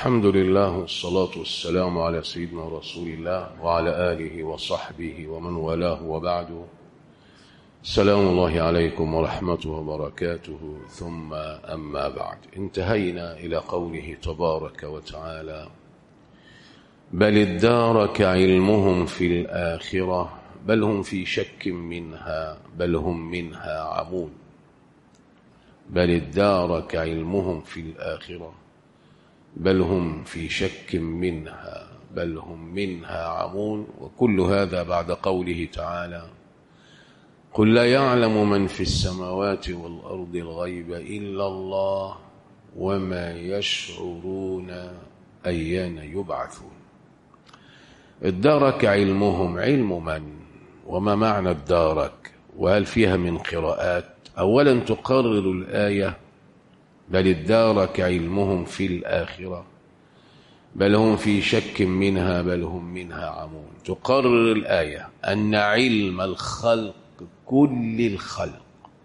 الحمد لله والصلاة والسلام على سيدنا رسول الله وعلى آله وصحبه ومن والاه وبعد. سلام الله عليكم ورحمته وبركاته. ثم أما بعد، انتهينا إلى قوله تبارك وتعالى: بل ادارك علمهم في الآخرة بل هم في شك منها بل هم منها عمون. بل ادارك علمهم في الآخرة بل هم في شك منها بل هم منها عمون. وكل هذا بعد قوله تعالى: قل لا يعلم من في السماوات والأرض الغيب إلا الله وما يشعرون أيان يبعثون. ادارك علمهم، علم من؟ وما معنى ادارك؟ وهل فيها من قراءات؟ أولا تقرر الآية بل ادارك علمهم في الآخرة بل هم في شك منها بل هم منها عمون. تقرر الآية أن علم الخلق، كل الخلق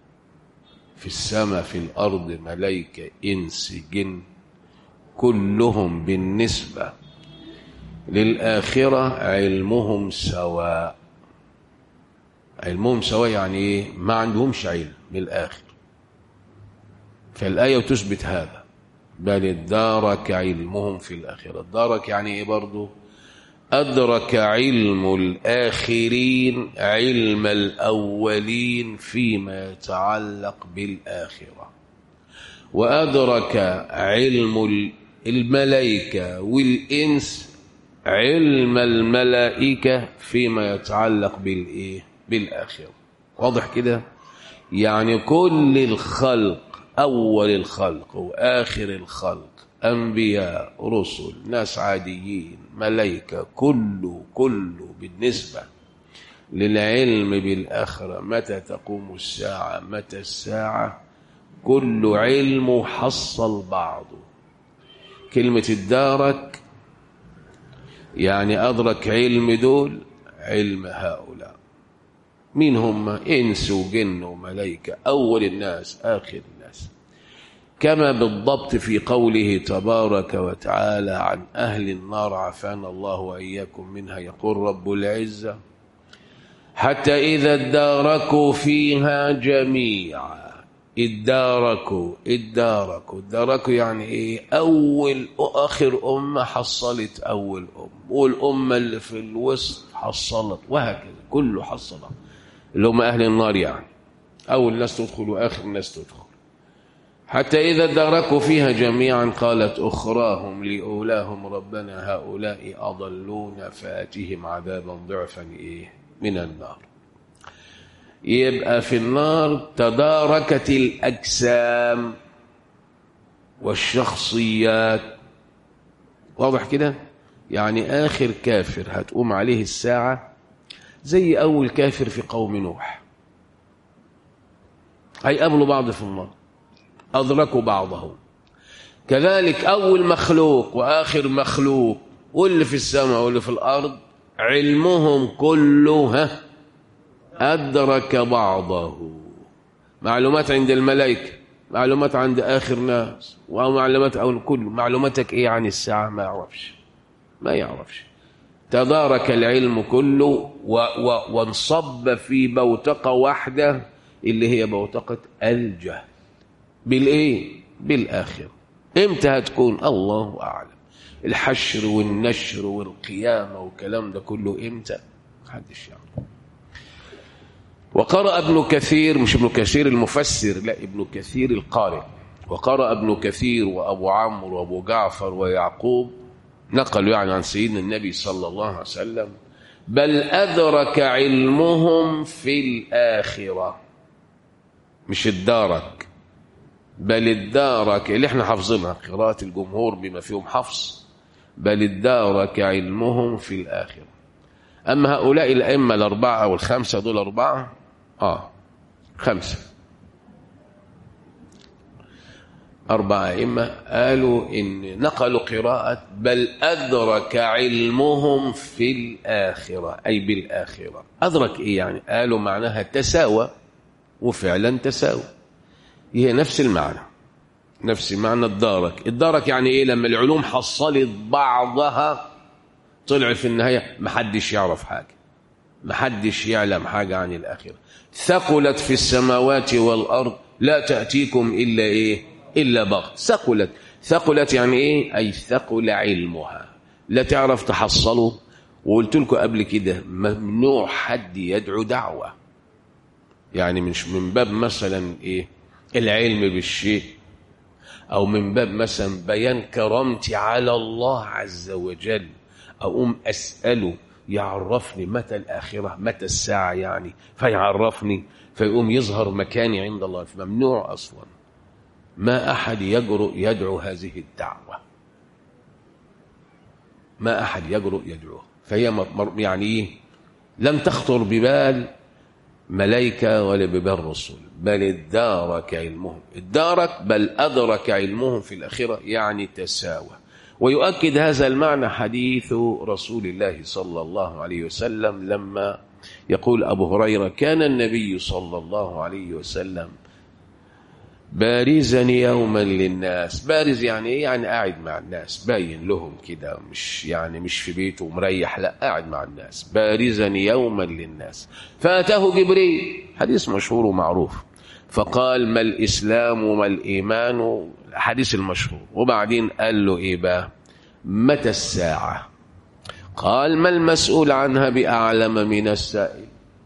في السماء في الأرض، ملائكة إنس جن، كلهم بالنسبة للآخرة علمهم سواء. علمهم سواء يعني إيه؟ ما عندهمش علم بالآخر. فالآية تثبت هذا، بل ادارك علمهم في الآخرة. ادارك يعني إيه برضو؟ أدرك علم الآخرين علم الأولين فيما يتعلق بالآخرة، وأدرك علم الملائكة والإنس علم الملائكة فيما يتعلق بالإيه؟ بالآخرة. واضح كده؟ يعني كل الخلق، أول الخلق وآخر الخلق، أنبياء، رسل، ناس عاديين، ملائكة، كله بالنسبة للعلم بالآخرة، متى تقوم الساعة، متى الساعة، كل علم حصل بعضه. كلمة ادارك يعني أدرك علم دول علم هؤلاء. مين هم؟ إنس وجن وملائكة، أول الناس آخر الناس. كما بالضبط في قوله تبارك وتعالى عن أهل النار: عافانا الله وإياكم منها، يقول رب العزة: حتى إذا اداركوا فيها جميعا. اداركوا يعني إيه؟ أول آخر أمة حصلت أول أمة، والأمة اللي في الوسط حصلت، وهكذا كله حصل، اللي هم أهل النار. يعني أول الناس تدخل وآخر الناس تدخل. حتى إذا اداركوا فيها جميعا قالت أخراهم لأولاهم ربنا هؤلاء أضلونا فآتهم عذابا ضعفا إيه؟ من النار. يبقى في النار تداركت الأجسام والشخصيات. واضح كده؟ يعني آخر كافر هتقوم عليه الساعة زي أول كافر في قوم نوح، هيقابلوا بعض في النار، أدركوا بعضهم. كذلك أول مخلوق وآخر مخلوق، واللي في السماء واللي في الأرض، علمهم كله أدرك بعضه. معلومات عند الملائكة، معلومات عند آخر ناس، ومعلومات أو كل معلوماتك إيه عن الساعة؟ ما يعرفش. تدارك العلم كله وانصب في بوتقة واحدة اللي هي بوتقة الجهل. بالإيه؟ بالآخر. إمتى هتكون؟ الله أعلم. الحشر والنشر والقيامة والكلام ده كله إمتى؟ محدش يعرف. وقرأ ابن كثير، مش ابن كثير المفسر، لا، ابن كثير القارئ. وقرأ ابن كثير وأبو عمرو وأبو جعفر ويعقوب، نقلوا يعني عن سيدنا النبي صلى الله عليه وسلم: بل أدرك علمهم في الآخرة. مش ادارك، بل ادارك، اللي احنا حافظينها قراءة الجمهور بما فيهم حفظ: بل ادارك علمهم في الآخرة. أما هؤلاء الأئمة الأربعة أو الخمسة، دول أربعة، خمسة، أربعة أئمة قالوا إن نقلوا قراءة بل أدرك علمهم في الآخرة، أي بالآخرة. أدرك إيه يعني؟ قالوا معناها تساوى، وفعلا تساوى، هي نفس المعنى. نفس معنى الدارك يعني ايه؟ لما العلوم حصلت بعضها طلع في النهاية محدش يعرف حاجة، محدش يعلم حاجة عن الآخرة. ثقلت في السماوات والأرض لا تأتيكم إلا إيه؟ إلا بغت. ثقلت يعني إيه؟ أي ثقل علمها، لا تعرف تحصله. وقلت لكم قبل كده ممنوع حد يدعو دعوة، يعني مش من باب مثلا إيه العلم بالشيء، أو من باب مثلا بيان كرامتي على الله عز وجل، أقوم أسأله يعرفني متى الآخرة، متى الساعة يعني، فيعرفني فيقوم يظهر مكاني عند الله. ممنوع أصلا، ما أحد يجرؤ يدعو هذه الدعوة، ما أحد يجرؤ يدعوه. فهي يعني إيه؟ لم تخطر ببال ملائكة ولا ببال رسول، بل ادارك علمهم، بل أدرك علمهم في الآخرة، يعني تساوى. ويؤكد هذا المعنى حديث رسول الله صلى الله عليه وسلم لما يقول أبو هريرة: كان النبي صلى الله عليه وسلم بارزا يوما للناس. بارز يعني ايه؟ يعني قاعد مع الناس، باين لهم كده، مش يعني مش في بيته مريح، لا قاعد مع الناس. بارزا يوما للناس فأتاه جبريل، حديث مشهور ومعروف، فقال: ما الإسلام وما الإيمان، الحديث المشهور. وبعدين قال له ايه بقى؟ متى الساعة؟ قال: ما المسؤول عنها بأعلم من السائل.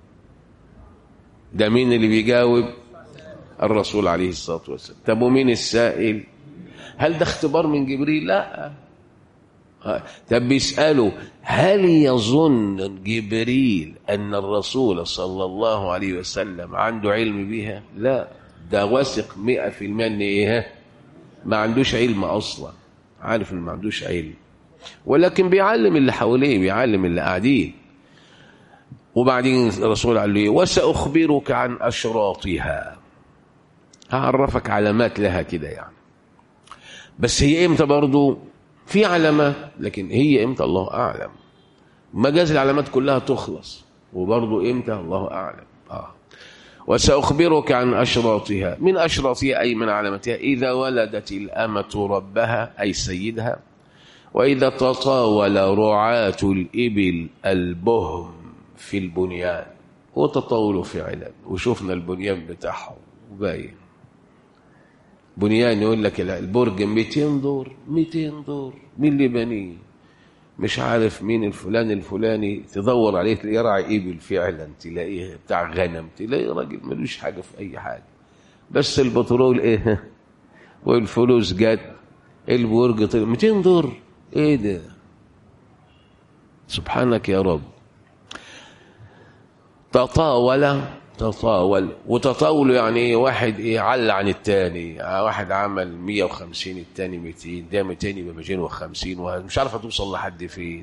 ده مين اللي بيجاوب؟ الرسول عليه الصلاة والسلام. طب ومين السائل؟ هل ده اختبار من جبريل؟ لا. طب بيسأله: هل يظن جبريل أن الرسول صلى الله عليه وسلم عنده علم بها؟ لا، ده واثق 100% ان ايه؟ ما عندوش علم اصلا، عارف ان ما عندوش علم، ولكن بيعلم اللي حواليه، بيعلم اللي قاعدين. وبعدين الرسول قال له: وسأخبرك عن أشراطها، هعرفك علامات لها كده يعني، بس هي امتى؟ برضو في علامات، لكن هي امتى الله اعلم. مجاز العلامات كلها تخلص، وبرضو امتى الله اعلم. وسأخبرك عن أشراطها. من أشراطها أي من علامتها: إذا ولدت الأمة ربها أي سيدها، وإذا تطاول رعاة الإبل البهم في البنيان. وتطاولوا فعلا، وشوفنا البنيان بتاعهم باين، بنيان يقول لك البرج 200 دور، 200 دور، مين اللي بنيه؟ مش عارف مين، الفلاني، تدور عليه تلاقيه راعي إبل فعلا، تلاقيه بتاع غنم، تلاقيه راجل ملوش حاجة في أي حاجة، بس البترول إيه والفلوس جت، البرج طلع 200 دور. إيه ده؟ سبحانك يا رب. تطاول، وتطاول يعني ايه؟ واحد ايه عل عن التاني، واحد عمل 150 التاني 200، ده 200 يبقى 250، ومش عارف هتوصل لحد فين.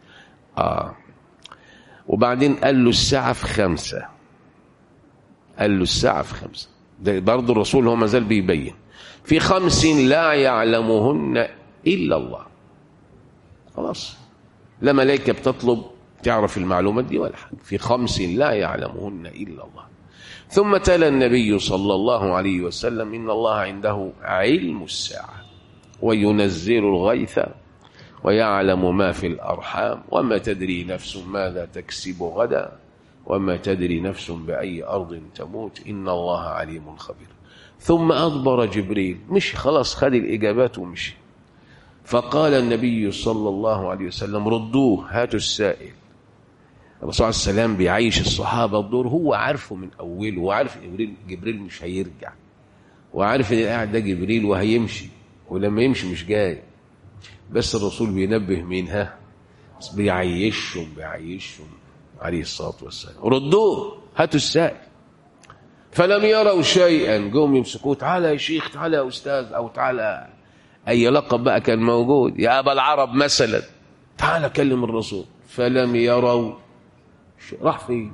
وبعدين قال له الساعة في 5، قال له الساعة في 5. ده برضه الرسول هو ما زال بيبين: في 5 لا يعلمهن إلا الله. خلاص، لا ملائكة بتطلب تعرف المعلومات دي ولا حاجة. في 5 لا يعلمهن إلا الله. ثم تلا النبي صلى الله عليه وسلم: إن الله عنده علم الساعة وينزل الغيث ويعلم ما في الأرحام وما تدري نفس ماذا تكسب غدا وما تدري نفس بأي أرض تموت إن الله عليم خبير. ثم أدبر جبريل، مش خلاص، خد الإجابات ومشي. فقال النبي صلى الله عليه وسلم: ردوه، هاتوا السائل. الرسول عليه السلام بيعيش الصحابة الدور، هو عارفه من أوله، وعارف جبريل مش هيرجع، وعارف ان القاعد ده جبريل وهيمشي، ولما يمشي مش جاي، بس الرسول بينبه منها، بيعيشهم عليه الصلاة والسلام: ردوه، هاتوا السائل. فلم يروا شيئا، قوم يمسكوه: تعالى يا شيخ، تعالى يا أستاذ، أو تعالى أي لقب بقى كان موجود، يا أبا العرب مثلا، تعالى كلم الرسول. فلم يروا، راح فين؟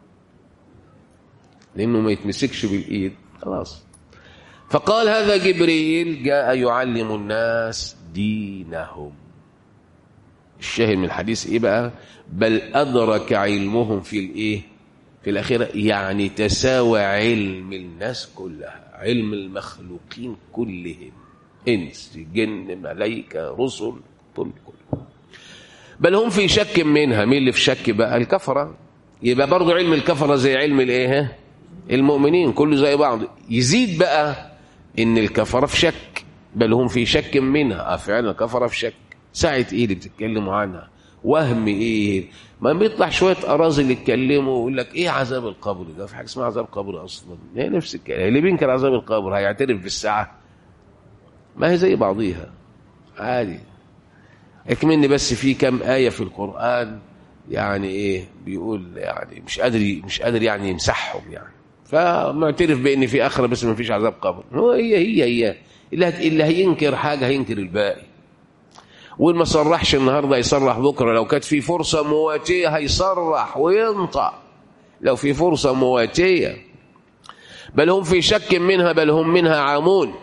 لأنه ما يتمسكش بالإيد خلاص. فقال: هذا جبريل جاء يعلم الناس دينهم. الشاهد من الحديث إيه بقى؟ بل أدرك علمهم في الإيه؟ في الآخرة، يعني تساوى علم الناس كلها، علم المخلوقين كلهم. إنس جن ملائكة رسل كله. بل هم في شك منها. مين اللي في شك بقى؟ الكفرة. يبقى برضو علم الكفرة زي علم الايه؟ المؤمنين، كله زي بعض. يزيد بقى ان الكفرة في شك. بل هم في شك منها. فعلا الكفرة في شك. ساعة ايه اللي بتتكلموا عنها؟ وهم ايه؟ ما بيطلع شوية أراضي اللي يتكلموا ويقول لك ايه عذاب القبر ده؟ في حاجة اسمها عذاب قبر اصلا؟ هي نفس الكلام. اللي بينكر عذاب القبر هيعترف بالساعة؟ ما هي زي بعضيها عادي. اكمني بس في كم آية في القرآن يعني ايه بيقول يعني مش قادر يعني يمسحهم يعني، فمعترف بان في آخرة بس ما فيش عذاب قبر. هو هي اللي هينكر حاجة هينكر الباقي. واللي ما صرحش النهارده يصرح بكره. لو كانت في فرصة مواتية هيصرح وينطق لو في فرصة مواتية. بل هم في شك منها بل هم منها عامون.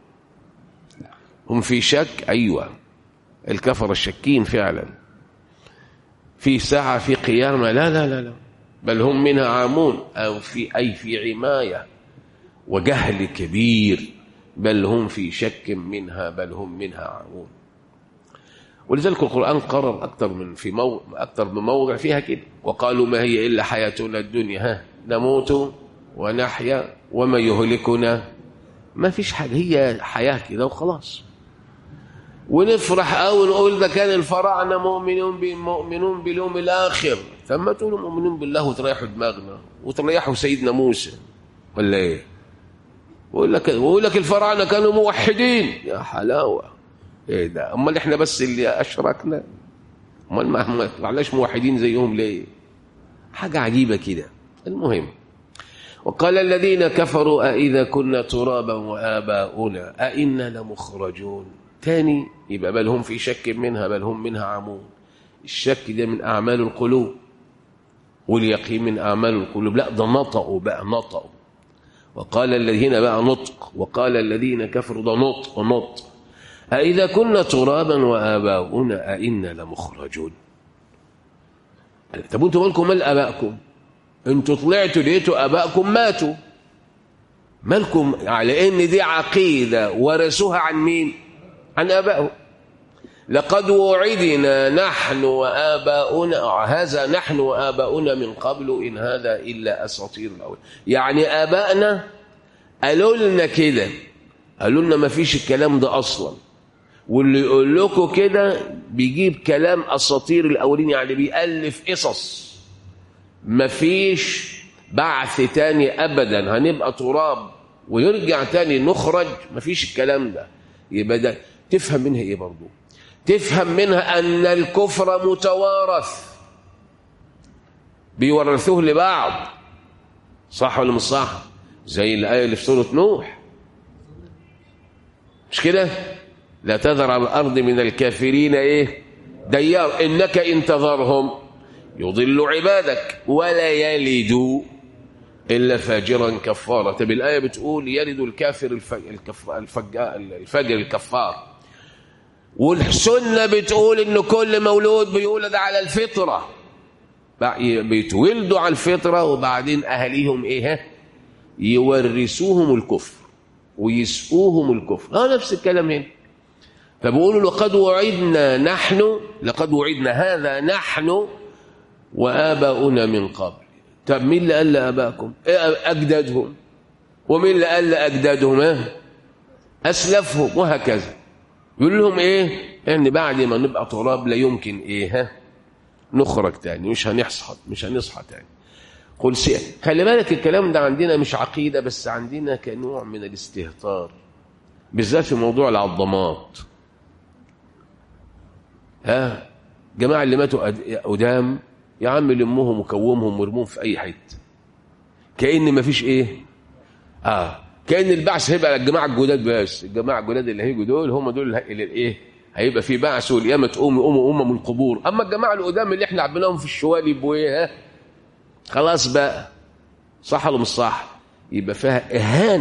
هم في شك. أيوة الكفر الشكين فعلا في ساعة في قيامة. لا لا لا لا. بل هم منها عامون. أو في عماية وجهل كبير. بل هم في شك منها بل هم منها عامون. ولذلك القرآن قرر أكثر من موضع فيها كده. وقالوا ما هي إلا حياتنا الدنيا نموت ونحيا وما يهلكنا. ما فيش حاجة، هي حياة كده وخلاص. ونفرح أو نقول ده كان الفراعنة مؤمنون باليوم الآخر. ثم تقولوا مؤمنون بالله وتريحوا دماغنا وتريحوا سيدنا موسى ولا إيه؟ ويقول لك الفراعنة كانوا موحدين. يا حلاوة ايه ده؟ امال احنا بس اللي اشركنا؟ امال ما طلعناش موحدين زيهم ليه؟ حاجه عجيبه كده. المهم وقال الذين كفروا أإذا كنا ترابا وآباؤنا أئنا لمخرجون. تاني يبقى بل هم في شك منها بل هم منها عامون. الشك ده من أعمال القلوب واليقين من أعمال القلوب. لا ده نطقوا بقى نطقوا. وقال الذين بقى نطق. وقال الذين كفروا ده نطق. أإذا كنا ترابا وآباؤنا أئنا لمخرجون. طب انتوا مالكم مال آبائكم؟ انتوا طلعتوا لقيتوا آبائكم ماتوا. مالكم على ان دي عقيدة ورثوها عن مين؟ عن آبائهم. لقد وعدنا نحن وآباؤنا هذا نحن وآباؤنا من قبل إن هذا إلا أساطير الأول. يعني آبائنا قالوا لنا كده، قالوا لنا ما فيش الكلام ده أصلا. واللي يقول لكم كده بيجيب كلام أساطير الأولين، يعني بيألف قصص. ما فيش بعث تاني أبدا، هنبقى تراب ويرجع تاني نخرج. ما فيش الكلام ده. يبقى ده تفهم منها إيه برضو؟ تفهم منها أن الكفر متوارث، بيورثوه لبعض. صح ولا مش صح؟ زي الآية اللي في سورة نوح، مش كده؟ لا تذر على الأرض من الكافرين إيه؟ ديار إنك إن تذرهم يضل عبادك ولا يلدوا إلا فاجرا كفارا. طب الآية بتقول يلد الكافر الفجر الكفار، والسنة بتقول إن كل مولود بيولد على الفطرة، بيتولدوا على الفطرة وبعدين أهليهم إيه؟ يورثوهم الكفر ويسقوهم الكفر. نفس الكلام هنا. فبيقولوا لقد وعدنا هذا نحن وآباؤنا من قبل. طب مين اللي قال لآبائكم؟ أجدادهم. ومين اللي قال لأجدادهم؟ أسلفهم. وهكذا. يقول لهم إيه؟ يعني بعد ما نبقى تراب لا يمكن إيه؟ نخرج تاني، مش هنصحى تاني. قل خلي بالك الكلام ده عندنا مش عقيدة بس، عندنا كنوع من الاستهتار، بالذات في موضوع العظمات. جماعة اللي ماتوا قدام يا عم لمهم وكومهم وارموهم في أي حتة، كأن ما فيش إيه؟ كأن البعث هيبقى الجماعة الجداد بس. الجماعة الجداد اللي هيجوا دول هم دول اللي إيه؟ هيبقى في بعث والقيامة تقوم من القبور. أما الجماعة القدام اللي إحنا عبناهم في الشوالي بويه خلاص بقى. صح ولا مش صح؟ يبقى فيها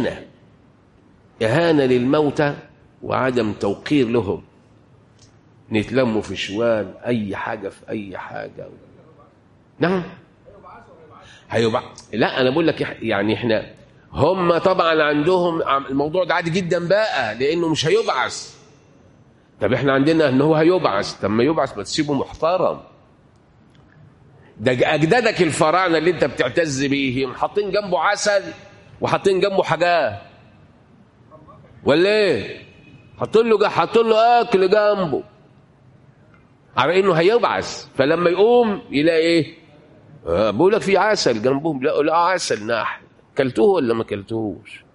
إهانة للموتى وعدم توقير لهم. نتلموا في شوال أي حاجة في أي حاجة. نعم لا أنا بقول لك يعني إحنا هم طبعا عندهم الموضوع ده عادي جدا بقى، لانه مش هيبعث. طب احنا عندنا ان هو هيبعث، طب ما يبعث ما تسيبه محترم. ده اجدادك الفراعنه اللي انت بتعتز بيهم حاطين جنبه عسل وحاطين جنبه حاجات، ولا ايه؟ حاطين له اكل جنبه على انه هيبعث. فلما يقوم يلاقي ايه؟ بقول لك في عسل جنبهم. لا عسل نحل. كلتوه ولا ما كلتوهوش؟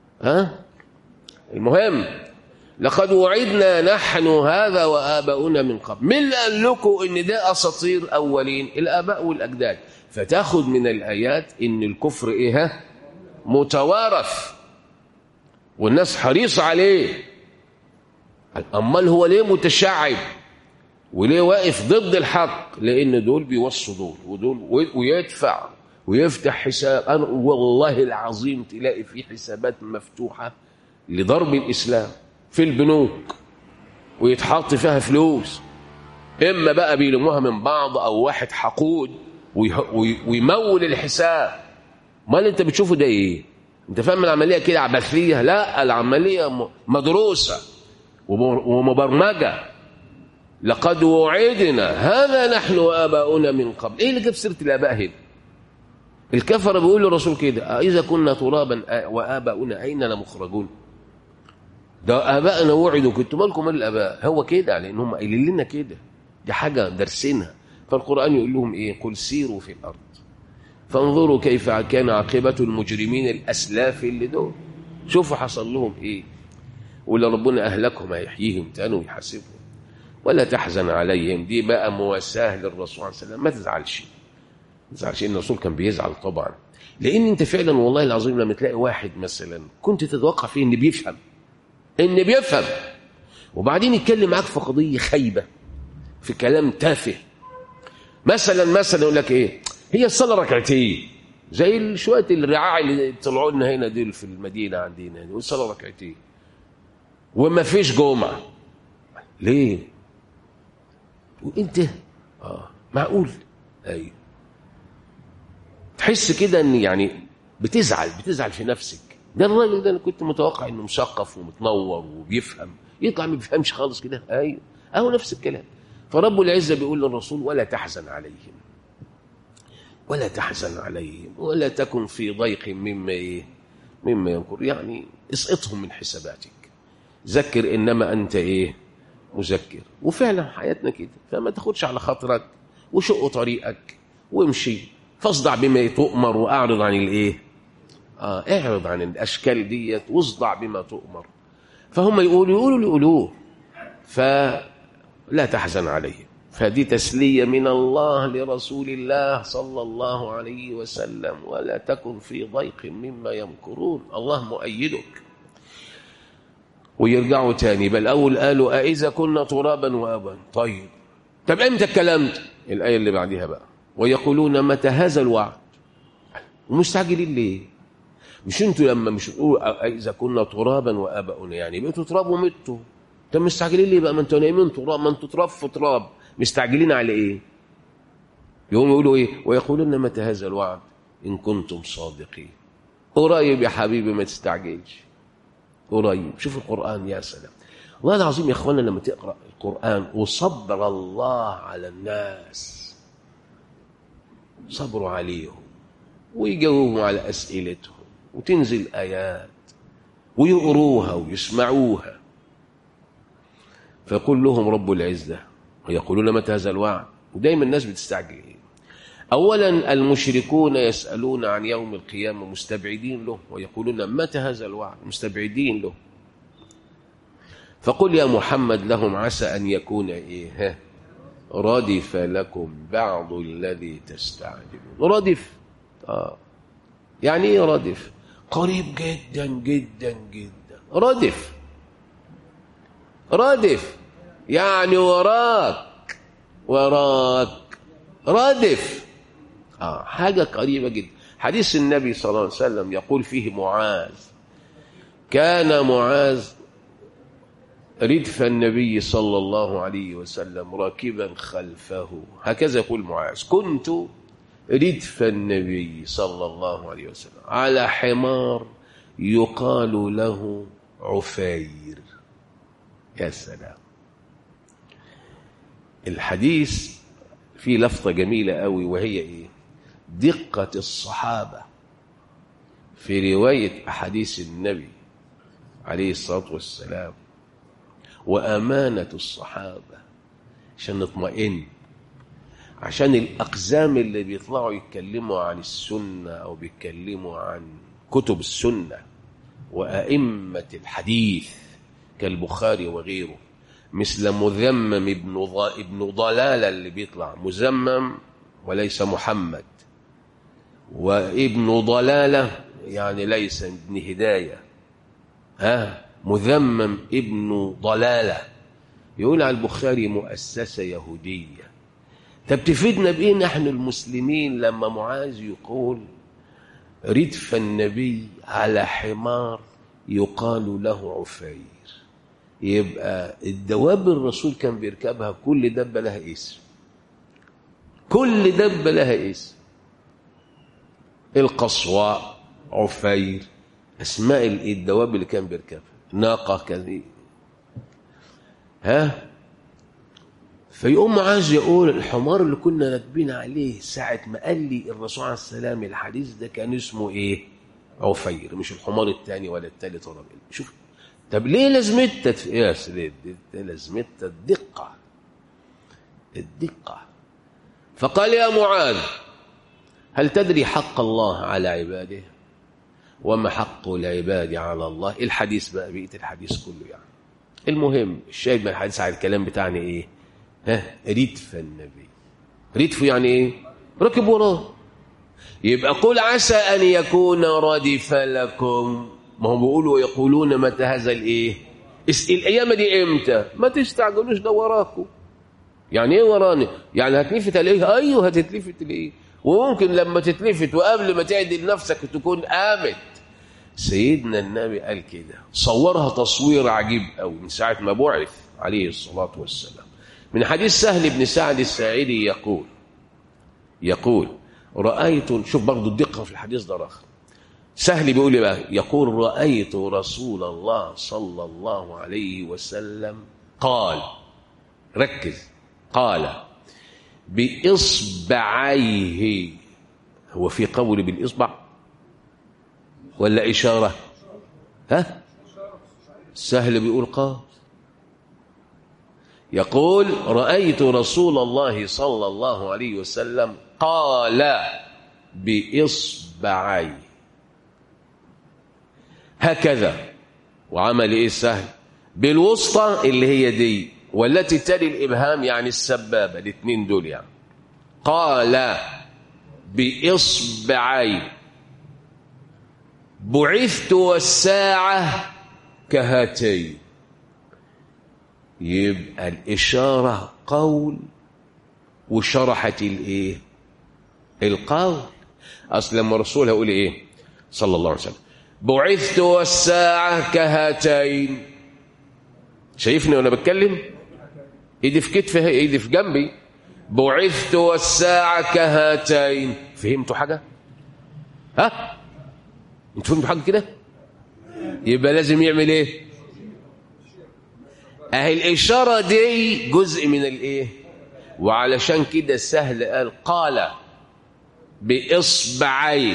المهم لقد وعدنا نحن هذا وآباؤنا من قبل. مين اللي قال لكم ان ده اساطير اولين؟ الاباء والاجداد. فتاخد من الايات ان الكفر ايه؟ متوارث والناس حريص عليه. امال هو ليه متشعب وليه واقف ضد الحق؟ لان دول بيوصوا ودول ويدفع ويفتح حساب. أنا والله العظيم تلاقي في حسابات مفتوحة لضرب الإسلام في البنوك ويتحط فيها فلوس، إما بقى بيلموها من بعض أو واحد حقود ويمول الحساب. ما اللي أنت بتشوفه ده إيه؟ أنت فاهم العملية كده عبثية؟ لا، العملية مدروسة ومبرمجة. لقد وعدنا هذا نحن وآباؤنا من قبل. إيه اللي جاب سيرة الآباء هنا؟ الكفر بيقول للرسول كده: إذا كنا ترابا وآباؤنا أين لمخرجون؟ ده آباءنا وعدوا، كنتوا مالكم مال الآباء؟ هو كده لأن هم قايلين لنا كده، دي حاجة درسينها. فالقرآن يقول لهم إيه؟ قل سيروا في الأرض فانظروا كيف كان عاقبة المجرمين الأسلاف اللي دول. شوفوا حصل لهم إيه. ولا ربنا أهلكهم هيحييهم تاني ويحاسبهم. ولا تحزن عليهم. دي بقى مواساة للرسول عليه السلام. ما تزعلش ان الرسول كان بيزعل طبعا، لان انت فعلا والله العظيم لما تلاقي واحد مثلا كنت تتوقع فيه ان بيفهم وبعدين يتكلم معاك في قضيه خايبه، في كلام تافه. مثلا يقول لك ايه؟ هي الصلاه ركعتين، زي شويه الرعاع اللي طلعوا لنا هنا دول في المدينه عندنا، يقول الصلاه ركعتين وما فيش جمعه. ليه؟ وانت معقول؟ ايوه. تحس كده ان يعني بتزعل في نفسك. ده الراجل ده انا كنت متوقع انه مثقف ومتنور وبيفهم، يطلع ما بيفهمش خالص كده. ايوه، اهو نفس الكلام. فرب العزه بيقول للرسول: ولا تحزن عليهم ولا تكن في ضيق مما يمكر. يعني اسقطهم من حساباتك، ذكر انما انت مذكر. وفعلا حياتنا كده، فما تاخدش على خاطرك وشق طريقك وامشي. فاصدع بما تؤمر واعرض عن اعرض عن الاشكال ديت واصدع بما تؤمر. فهم يقولوا فلا تحزن عليهم. فدي تسلية من الله لرسول الله صلى الله عليه وسلم. ولا تكن في ضيق مما يمكرون، الله مؤيدك. ويرجعوا تاني. بل أول قالوا: أإذا كنا ترابا وآبا. طيب امتى الكلام ده؟ الآية اللي بعدها بقى: ويقولون متى هذا الوعد. ومستعجلين ليه؟ مش انتوا لما مش تقولوا إذا كنا ترابا وآباؤنا يعني بقيتوا تراب ومتوا؟ طب مستعجلين ليه بقى؟ ما انتوا نايمين تراب، ما انتوا تراب في تراب، مستعجلين على ايه؟ يقوموا يقولوا ايه؟ ويقولون متى هذا الوعد ان كنتم صادقين. قريب يا حبيبي، ما تستعجلش، قريب. شوف القرآن، يا سلام والله العظيم يا اخوانا. لما تقرأ القرآن وصبر الله على الناس، صبروا عليهم ويجاوبوا على أسئلتهم وتنزل آيات ويقروها ويسمعوها. فيقول لهم رب العزة: ويقولون متى هذا الوعد. ودايما الناس بتستعجل. أولا المشركون يسألون عن يوم القيامة مستبعدين له، ويقولون متى هذا الوعد، مستبعدين له. فقل يا محمد لهم: عسى أن يكون ردف لكم بعض الذي تستعجلون. ردف يعني ايه ردف؟ قريب جدا جدا جدا. ردف يعني وراك ردف، حاجة قريبة جدا. حديث النبي صلى الله عليه وسلم يقول فيه معاذ: كان معاذ ردف النبي صلى الله عليه وسلم راكبا خلفه. هكذا يقول معاذ: كنت ردف النبي صلى الله عليه وسلم على حمار يقال له عفير. يا سلام. الحديث فيه لفظة جميلة قوي، وهي ايه؟ دقة الصحابة في رواية أحاديث النبي عليه الصلاة والسلام، وأمانة الصحابة، عشان نطمئن، عشان الأقزام اللي بيطلعوا يتكلموا عن السنة أو بيتكلموا عن كتب السنة وأئمة الحديث كالبخاري وغيره، مثل مذمم ابن ضلالة اللي بيطلع مذمم وليس محمد، وابن ضلالة يعني ليس ابن هداية، مذمم ابن ضلالة، يقول على البخاري مؤسسة يهودية. طب تفيدنا بإيه نحن المسلمين لما معاذ يقول ردف النبي على حمار يقال له عفير؟ يبقى الدواب الرسول كان بيركبها كل دبة لها اسم، كل دبة لها اسم، القصواء، عفير، اسماء الدواب اللي كان بيركبها، ناقة كذي. فيقوم معاذ يقول الحمار اللي كنا راكبين عليه ساعة ما قال لي الرسول عليه السلام الحديث ده كان اسمه ايه؟ عفير، مش الحمار الثاني ولا الثالث ولا الثالث. شوف، طب ليه لازمتها يا سيدي؟ لازمتها الدقة. فقال يا معاذ هل تدري حق الله على عباده وما حق العباد على الله؟ الحديث بقى بقية الحديث كله يعني. المهم الشاهد من الحديث على الكلام بتاعنا ايه؟ ردف النبي. ردف يعني ايه؟ ركب وراه. يبقى قل عسى ان يكون ردف لكم. ما هم بيقولوا ويقولون متى هذا الايه؟ الايام دي امتى؟ ما تستعجلوش، ده وراكم. يعني ايه وراني؟ يعني هتلفت عليه؟ ايوه هتتلفت ليه؟ وممكن لما تتلفت وقبل ما تعدل نفسك تكون قامت. سيدنا النبي قال كده، صورها تصوير عجيب قوي من ساعه ما بعث عليه الصلاه والسلام. من حديث سهل بن سعد الساعدي يقول رأيت، شوف برضو الدقة في الحديث ده رخم. سهل بيقول لي بقى، يقول رأيت رسول الله صلى الله عليه وسلم قال، ركز، قال بإصبعيه. هو في قول بالإصبع ولا إشارة؟ سهل بيقول قال، يقول رأيت رسول الله صلى الله عليه وسلم قال بإصبعي هكذا، وعمل ايه سهل؟ بالوسطى اللي هي دي والتي تلي الإبهام يعني السبابة، الاثنين دول يعني. قال بإصبعي بعثت والساعة كهاتين. يبقى الإشارة قول وشرحت الايه؟ القول. اصل لما الرسول هيقول ايه صلى الله عليه وسلم بعثت والساعة كهاتين، شايفني وانا بتكلم؟ ايدي في كتفي، ايدي في جنبي. بعثت والساعة كهاتين. فهمتوا حاجة؟ انتوا فهمتوا حاجة كده؟ يبقى لازم يعمل ايه؟ اهي الاشارة دي جزء من الايه؟ وعلشان كده سهل قال بإصبعي،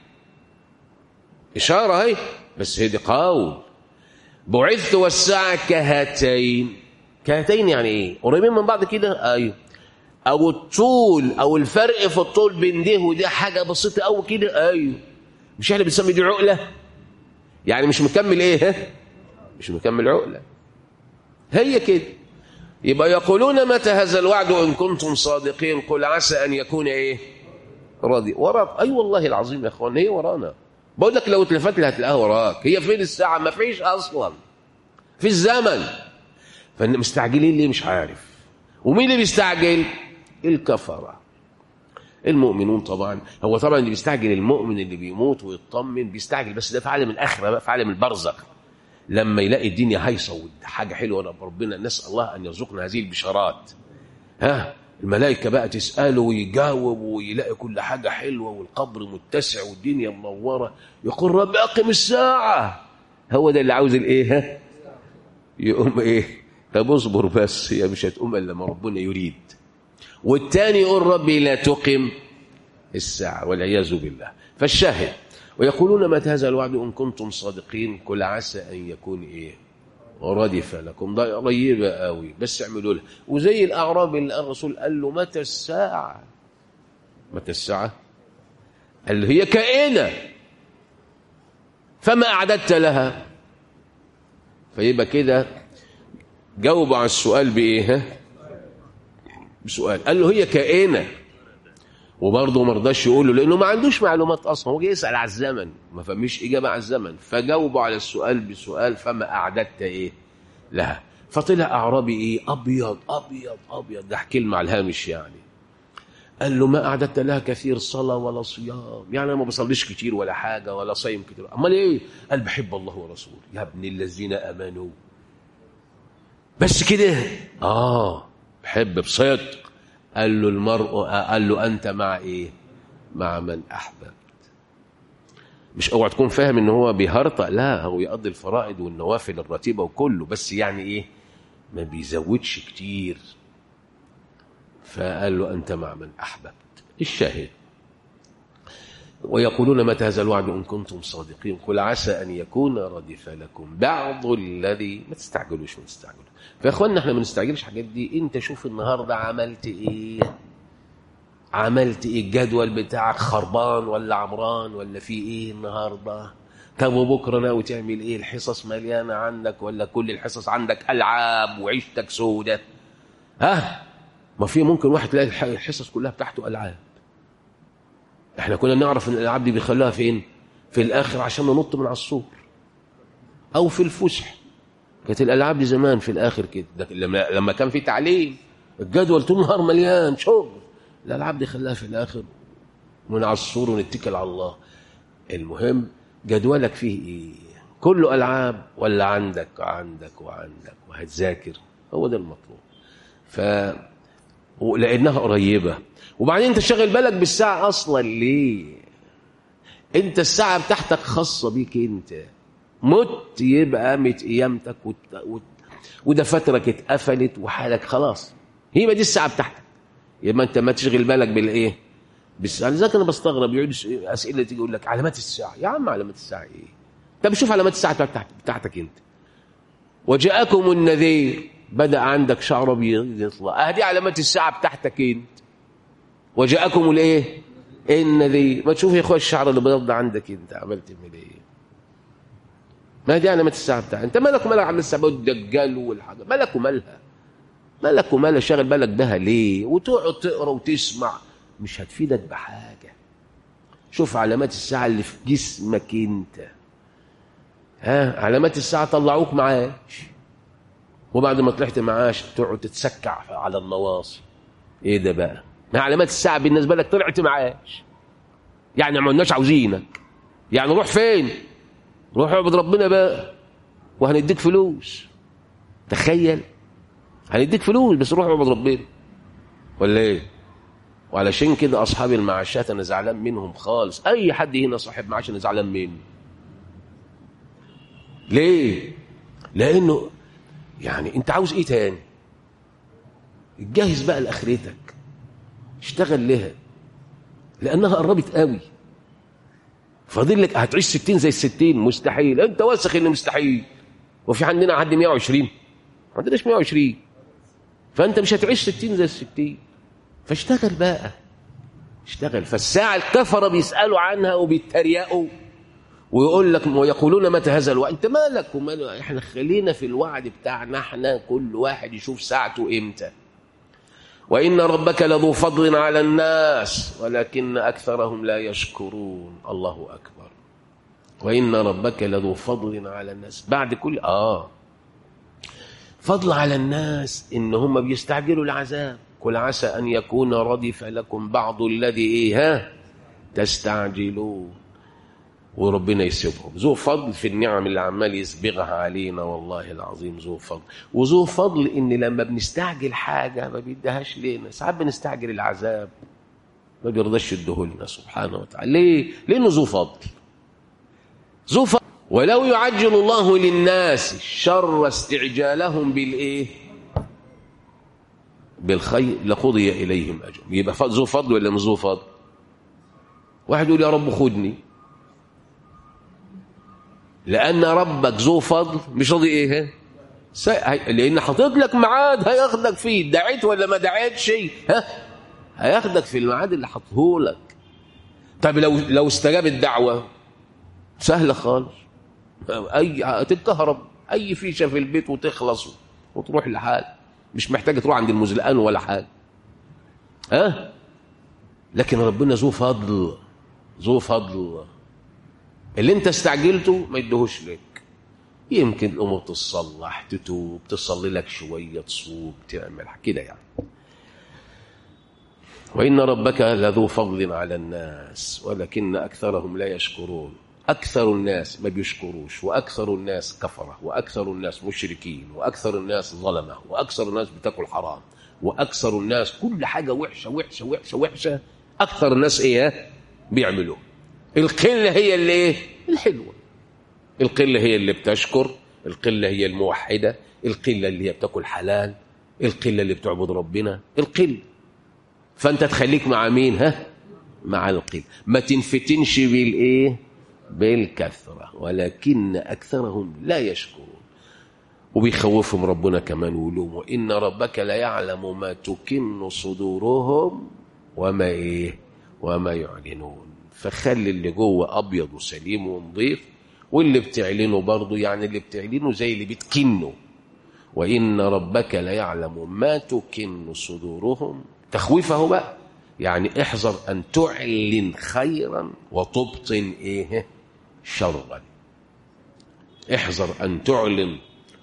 إشارة هي، بس هي دي قول. بعثت والساعة كهاتين. كهاتين يعني ايه؟ قريبين من بعض كده؟ ايوه. او الطول او الفرق في الطول بين ده وده حاجة بسيطة قوي كده؟ ايوه. مش احنا بنسمي دي عقلة؟ يعني مش مكمل ايه؟ مش مكمل عقلة. هي كده. يبقى يقولون متى هذا الوعد إن كنتم صادقين؟ قل عسى أن يكون إيه؟ راضي. وراك. أي والله العظيم يا أخوان هي ورانا. بقول لك لو اتلفت لها هتلاقيها وراك. هي فين الساعة؟ ما فيش أصلا في الزمن. فمستعجلين ليه مش عارف. ومين اللي بيستعجل؟ الكفرة. المؤمنون طبعا. هو طبعا اللي بيستعجل المؤمن اللي بيموت ويطمن بيستعجل، بس ده في عالم الآخرة بقى، في عالم البرزخ، لما يلاقي الدنيا هايصه وحاجه حلوه ربنا، نسال الله ان يرزقنا هذه البشارات. الملائكة بقى تسأله ويجاوب ويلاقي كل حاجة حلوة والقبر متسع والدنيا منورة، يقول رب أقم الساعة. هو ده اللي عاوز الإيه؟ يقوم إيه؟ طب اصبر بس، هي مش هتقوم إلا لما ربنا يريد. والتاني يقول ربي لا تقم الساعة والعياذ بالله. فالشاهد ويقولون متى هذا الوعد إن كنتم صادقين، قل عسى أن يكون إيه؟ ردف لكم. ده قريبة قوي بس اعملوا لها. وزي الأعرابي اللي الرسول قال له متى الساعة؟ متى الساعة؟ قال له هي كائنة فما أعددت لها. فيبقى كده جاوبوا على السؤال بإيه؟ بسؤال. قال له هي كائنة، وبرضه ما رضاش يقول له لأنه ما عندوش معلومات أصلا، هو جاي يسأل على الزمن ما فهمش إجابة على الزمن. فجاوبوا على السؤال بسؤال فما أعددت إيه لها. فطلع أعرابي إيه؟ أبيض أبيض أبيض، ده كلمة على الهامش يعني. قال له ما أعددت لها كثير صلاة ولا صيام، يعني أنا ما بصليش كتير ولا حاجة ولا صيم كتير. أمال إيه؟ قال بحب الله ورسوله. يا ابن الذين آمنوا، بس كده بحب بصدق. قال له المرء، قال له أنت مع إيه؟ مع من أحببت. مش اوعى تكون فاهم ان هو بيهرطق، لا، هو يقضي الفرائض والنوافل الراتبة وكله، بس يعني إيه؟ ما بيزودش كتير. فقال له أنت مع من أحببت. الشاهد ويقولون متى هذا الوعد إن كنتم صادقين، قل عسى أن يكون ردف لكم بعض الذي. ما تستعجلوش ما تستعجلوش. فيا اخوانا احنا ما نستعجلش الحاجات دي. انت شوف النهارده عملت ايه، عملت ايه، الجدول بتاعك خربان ولا عمران ولا في ايه النهارده؟ طب وبكره ناوي تعمل ايه؟ الحصص مليانه عندك ولا كل الحصص عندك العاب وعيشتك سودة؟ ما في ممكن واحد تلاقي الحصص كلها بتاعته العاب. احنا كنا نعرف ان الالعاب دي بيخلوها فين؟ في الاخر عشان ننط من على السور او في الفسح. كانت الالعاب دي زمان في الاخر كده، لما كان في تعليم الجدول طول النهار مليان شغل، الالعاب دي خلاها في الاخر من على السور ونتكل على الله. المهم جدولك فيه ايه؟ كله العاب ولا عندك وهتذاكر؟ هو ده المطلوب. لانها قريبه. وبعدين انت شاغل بالك بالساعه اصلا ليه؟ انت الساعه بتاعتك خاصه بيك انت. مت يبقى قامت قيامتك ودفاترك اتقفلت وحالك خلاص، هي ما دي الساعه بتاعتك. يبقى انت ما تشغل بالك بالايه؟ بالساعه. لذلك انا بستغرب يقعد اسئله تيجي يقول لك علامات الساعه. يا عم علامات الساعه ايه؟ طب شوف علامات الساعه بتاعتك انت. وجاءكم النذير، بدا عندك شعر ابيض يطلع، اهدي علامات الساعه بتاعتك انت. وجاءكم الايه؟ النذير. ما تشوف يا اخويا الشعر اللي بيض عندك انت عملت ايه؟ ما دي علامات الساعه بتاعتك انت. مالك ومالها عامل الساعه والدجال والحاجه؟ مالك ومالها شاغل بالك بها ليه؟ وتقعد تقرا وتسمع مش هتفيدك بحاجه. شوف علامات الساعه اللي في جسمك انت. علامات الساعه طلعوك معاش، وبعد ما طلعت معاش تقعد تتسكع على النواصي. ايه ده بقى؟ ما علامات الساعه بالنسبه لك طلعت معاش، يعني ما قلناش عاوزينك، يعني روح فين؟ روح اعبد ربنا بقى وهنديك فلوس. تخيل، هنديك فلوس بس روح اعبد ربنا ولا ايه؟ وعلشان كده اصحاب المعاشات انا زعلان منهم خالص. اي حد هنا صاحب معاش انا زعلان منه. ليه؟ لانه يعني انت عاوز ايه تاني؟ اتجهز بقى لاخرتك، اشتغل لها لانها قربت قوي. فاضل لك هتعيش 60 زي ال60؟ مستحيل. انت واثق ان مستحيل. وفي عندنا حد 120؟ ما عندناش 120. فانت مش هتعيش 60 زي ال60. فاشتغل بقى، اشتغل. فالساعه الكفره بيسالوا عنها وبيتريقوا ويقول لك ويقولون متى هذا الوعد. انت مالك ومال؟ احنا خلينا في الوعد بتاعنا احنا، كل واحد يشوف ساعته امتى. وإن ربك لذو فضل على الناس ولكن أكثرهم لا يشكرون. الله أكبر. وإن ربك لذو فضل على الناس. بعد كل فضل على الناس إن هم بيستعجلوا العذاب. قل عسى أن يكون ردف لكم بعض الذي تستعجلون. وربنا يسيبهم. ذو فضل في النعم اللي عمال يسبغها علينا، والله العظيم ذو فضل. وذو فضل ان لما بنستعجل حاجه ما بيديهاش لنا. ساعات بنستعجل العذاب ما بيرضاش يديهولنا سبحانه وتعالى. ليه؟ لانه ذو فضل. ذو فضل. ولو يعجل الله للناس الشر استعجالهم بالايه؟ بالخير لقضي اليهم اجرهم. يبقى ذو فضل ولا مش ذو فضل؟ واحد يقول يا رب خدني، لأن ربك ذو فضل مش راضي ايه؟ لأن حاطط لك ميعاد هياخدك فيه، دعيت ولا ما دعيتش هياخدك في الميعاد اللي حاطه لك. طب لو استجاب الدعوة سهلة خالص، تتكهرب أي فيشة في البيت وتخلص وتروح لحال، مش محتاجة تروح عند المزلقان ولا حاجة. لكن ربنا ذو فضل، ذو فضل. اللي انت استعجلته ما يدهوش لك. يمكن الامور تصلح، تتوب، تصلي لك شويه، تصوم، تعمل كده يعني. وان ربك لذو فضل على الناس ولكن اكثرهم لا يشكرون. اكثر الناس ما بيشكروش، واكثر الناس كفره، واكثر الناس مشركين، واكثر الناس ظلمه، واكثر الناس بتاكل حرام، واكثر الناس كل حاجه وحشه وحشه وحشه وحشه. اكثر الناس ايه بيعملوه؟ القلة هي اللي ايه؟ الحلوة. القلة هي اللي بتشكر، القلة هي الموحدة، القلة اللي هي بتاكل حلال، القلة اللي بتعبد ربنا، القلة. فانت تخليك مع مين؟ مع القلة. ما تنفتنش بالايه؟ بالكثرة. ولكن اكثرهم لا يشكرون. وبيخوفهم ربنا كمان ويقول لهم وان ربك لا يعلم ما تكن صدورهم وما ايه؟ وما يعلنون. فخلي اللي جوه ابيض وسليم ونظيف، واللي بتعلنه برضه يعني اللي بتعلنه زي اللي بتكنه. وان ربك لا يعلم ما تكن صدورهم. تخويفه بقى يعني احذر ان تعلن خيرا وتبطن ايه؟ شرا. احذر ان تعلن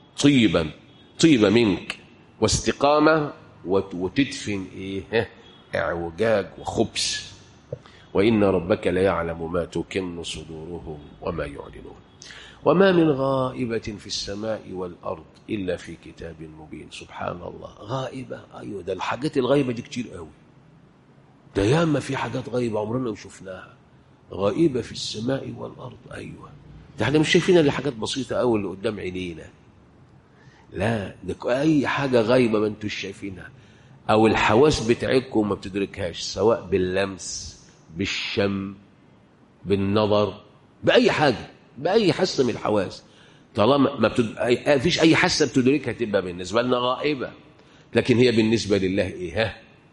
طيبه منك واستقامه وتدفن ايه؟ اعوجاج وخبث. وإن ربك ليعلم ما تكن صدورهم وما يعلنون. وما من غائبة في السماء والأرض إلا في كتاب مبين. سبحان الله. غائبة، أيوة، ده الحاجات الغائبة دي كتير قوي. ده ياما في حاجات غائبة عمرنا ما شفناها. غائبة في السماء والأرض، أيوة. ده احنا مش شايفين إلا حاجات بسيطة قوي اللي قدام عينينا. لا، ده أي حاجة غائبة ما انتوش شايفينها، أو الحواس بتاعتكم ما بتدركهاش، سواء باللمس، بالشم، بالنظر، بأي حاجة، بأي حاسة من الحواس. طالما ما فيش أي حاسة بتدركها تبقى بالنسبة لنا غائبة. لكن هي بالنسبة لله إيه؟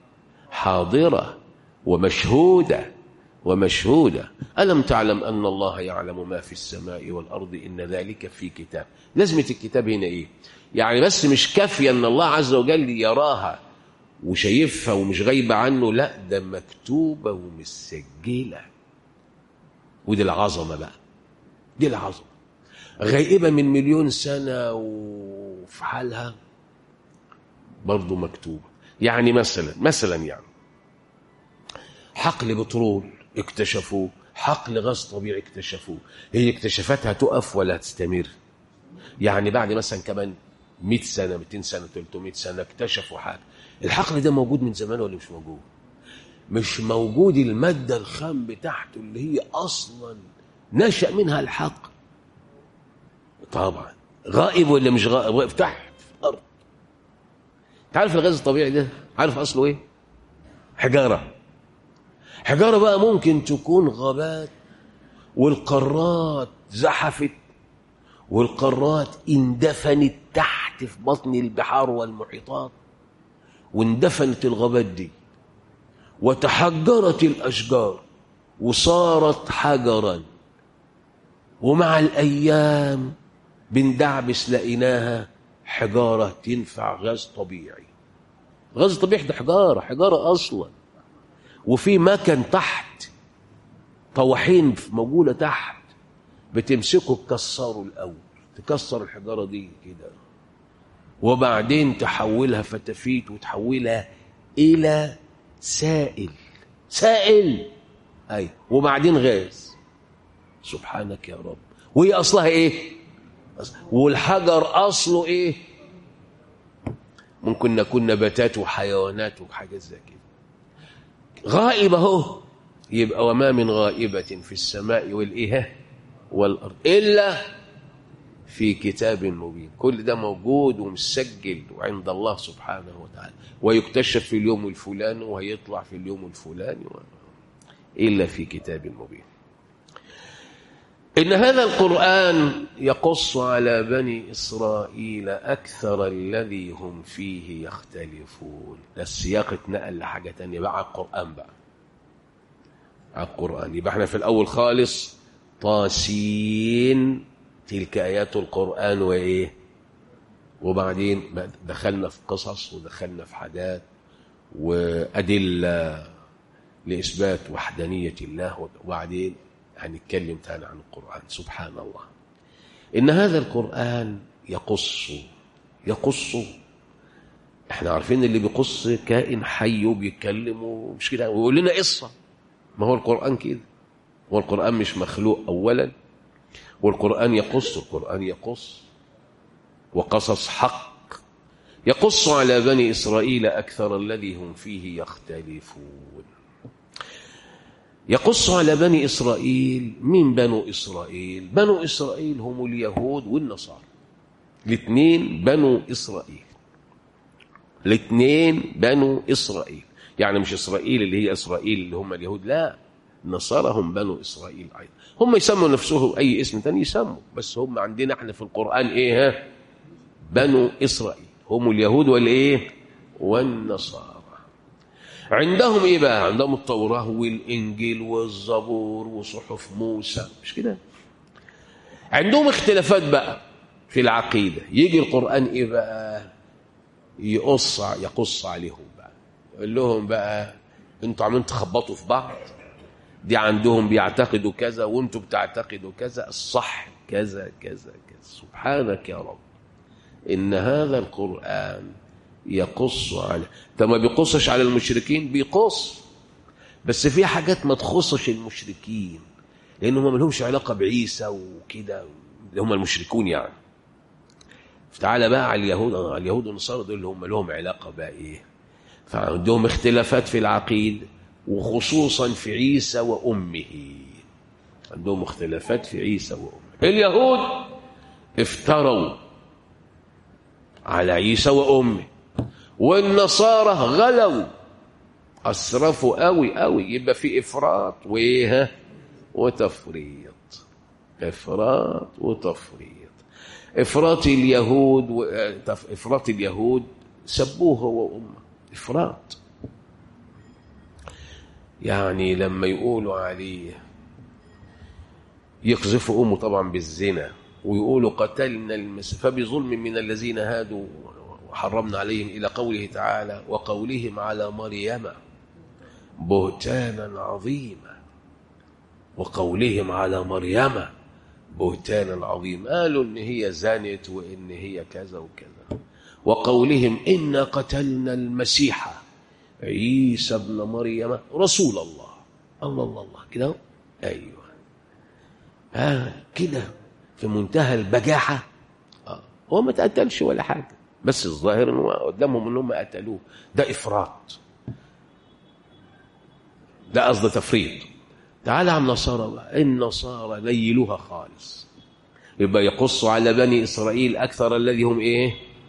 حاضرة ومشهودة ومشهودة. ألم تعلم أن الله يعلم ما في السماء والأرض إن ذلك في كتاب. لازمة الكتاب هنا إيه؟ يعني بس مش كافية أن الله عز وجل يراها وشايفها ومش غايبة عنه، لا، ده مكتوبة ومسجلة. ودي العظمة بقى، دي العظمة. غائبة من 1,000,000 سنة وفي حالها برضو مكتوبة. يعني مثلا يعني حقل بترول اكتشفوه، حقل غاز طبيعي اكتشفوه. هي اكتشافاتها تقف ولا تستمر؟ يعني بعد مثلا كمان 100 سنة 200 سنة 300 سنة اكتشفوا حاجة. الحقل ده موجود من زمان ولا مش موجود؟ مش موجود. المادة الخام بتاعته اللي هي أصلا نشأ منها الحقل طبعا غائب ولا مش غائب؟ واقف تحت في الأرض. تعرف الغاز الطبيعي ده عارف أصله إيه؟ حجارة. حجارة بقى ممكن تكون غابات والقارات زحفت والقارات اندفنت تحت في بطن البحار والمحيطات، واندفنت الغابات دي وتحجرت الأشجار وصارت حجرا، ومع الأيام بندعبس لقيناها حجارة تنفع غاز طبيعي. غاز طبيعي ده حجارة أصلا. وفي مكان تحت، طواحين موجودة تحت بتمسكه تكسره الأول، تكسر الحجارة دي كده، وبعدين تحولها فتافيت وتحولها إلى سائل. أي، وبعدين غاز. سبحانك يا رب. وهي أصلها إيه؟ والحجر أصله إيه؟ ممكن نكون نباتات وحيوانات وحاجات زي كده. غائبة اهو، يبقى وما من غائبة في السماء والإيه والأرض إلا في كتاب مبين. كل ده موجود ومسجل وعند الله سبحانه وتعالى، ويكتشف في اليوم الفلاني وهيطلع في اليوم الفلاني إلا في كتاب مبين. إن هذا القرآن يقص على بني إسرائيل أكثر الذي هم فيه يختلفون. السياق اتنقل لحاجة تانية بقى، على القرآن بقى، على القرآن. يبقى احنا في الأول خالص طاسين تلك آيات القرآن وإيه، وبعدين دخلنا في قصص ودخلنا في حاجات وأدلة لإثبات وحدانية الله، وبعدين هنتكلم تاني عن القرآن. سبحان الله. إن هذا القرآن يقص. احنا عارفين اللي بيقص كائن حي وبيتكلم مش كده ويقول لنا قصة. ما هو القرآن كده، هو القرآن مش مخلوق أولا، والقرآن يقص وقصص حق. يقص على بني إسرائيل أكثر الذي هم فيه يختلفون. يقص على بني إسرائيل. من بنو إسرائيل؟ بنو إسرائيل هم اليهود والنصارى، الاثنين بنو إسرائيل. يعني مش إسرائيل اللي هي إسرائيل اللي هم اليهود، لا، النصارى هم بنو إسرائيل أيضا. هم يسموا نفسهم أي اسم تاني يسموا، بس هم عندنا احنا في القرآن إيه؟ بنو إسرائيل هم اليهود والإيه والنصارى. عندهم إيه بقى؟ عندهم التوراة والإنجيل والزبور وصحف موسى، مش كده؟ عندهم اختلافات بقى في العقيدة. يجي القرآن إيه بقى؟ يقص عليهم بقى، يقول لهم بقى انتوا عمالين تخبطوا في بعض، دي عندهم بيعتقدوا كذا وانتوا بتعتقدوا كذا، الصح كذا كذا كذا. سبحانك يا رب. إن هذا القرآن يقص على، طب ما بيقصش على المشركين؟ بيقص، بس في حاجات ما تخصش المشركين لأنهم ما لهمش علاقة بعيسى وكده، اللي هم المشركون يعني. فتعالى بقى على اليهود والنصارى، دول اللي هم لهم علاقة بقى إيه، فعندهم اختلافات في العقيدة، وخصوصا في عيسى وأمه. عندهم اختلافات في عيسى وأمه. اليهود افتروا على عيسى وأمه، والنصارى غلوا أسرفوا قوي. يبقى في إفراط وتفريط. إفراط اليهود سبوه هو وأمه، إفراط. يعني لما يقولوا عليه يقذفوا أمه طبعا بالزنا، ويقولوا قتلنا المسيح فبظلم من الذين هادوا وحرمنا عليهم، إلى قوله تعالى وقولهم على مريم بهتانا عظيما. وقولهم على مريم بهتانا عظيما، قالوا إن هي زانت وإن هي كذا وكذا. وقولهم إنا قتلنا المسيح عيسى ابن مريم رسول الله. الله كده، أيوه كده في منتهى البجاحة. هو ما تقتلش ولا حاجة، بس الظاهر انه قدامهم انهم قتلوه. ده إفراط، ده قصد تفريط. تعال على النصارى بقى. النصارى ليلوها خالص. يبقى يقص على بني إسرائيل أكثر الذي هم إيه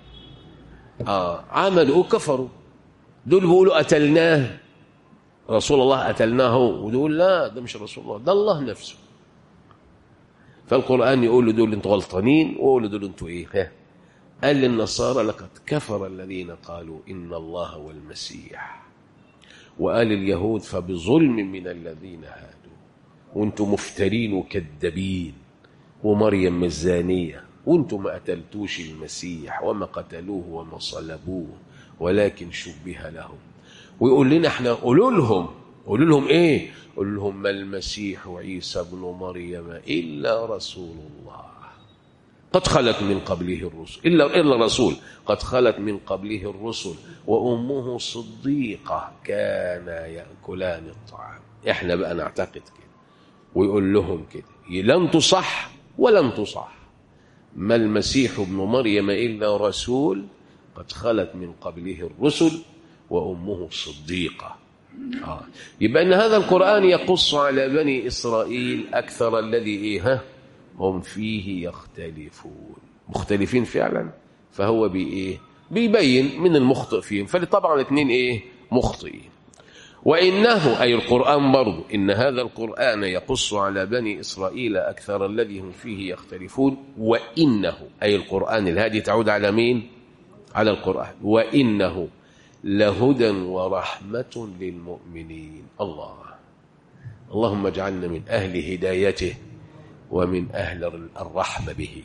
عملوا كفروا. دول بيقولوا قتلناه رسول الله، قتلناه، ودول لا، ده مش رسول الله، ده الله نفسه. فالقرآن يقول له دول انتوا غلطانين، ويقول له دول انتوا ايه. قال للنصارى لقد كفر الذين قالوا إن الله هو المسيح. وقال اليهود فبظلم من الذين هادوا، وانتوا مفترين وكذابين، ومريم الزانية، وانتوا ما قتلتوش المسيح وما قتلوه وما صلبوه ولكن شبه لهم. ويقول لنا احنا قولوا لهم ايه؟ قولوا لهم ما المسيح عيسى ابن مريم إلا رسول الله قد خلت من قبله الرسل، إلا رسول قد خلت من قبله الرسل وأمه صديقة كانا يأكلان الطعام. احنا بقى نعتقد كده ويقول لهم كده. لن تصح ولن تصح. ما المسيح ابن مريم إلا رسول قد خلت من قبله الرسل وأمه صديقة. يبقى أن هذا القرآن يقص على بني إسرائيل أكثر الذي هم فيه يختلفون، مختلفين فعلا. فهو بيبين من المخطئ فيهم، فطبعا الاثنين مخطئين. وإنه أي القرآن برضو، إن هذا القرآن يقص على بني إسرائيل أكثر الذي هم فيه يختلفون. وإنه أي القرآن، الهادي تعود على مين؟ على القرآن. وإنه لهدى ورحمة للمؤمنين. اللهم اجعلنا من أهل هدايته ومن أهل الرحمة به.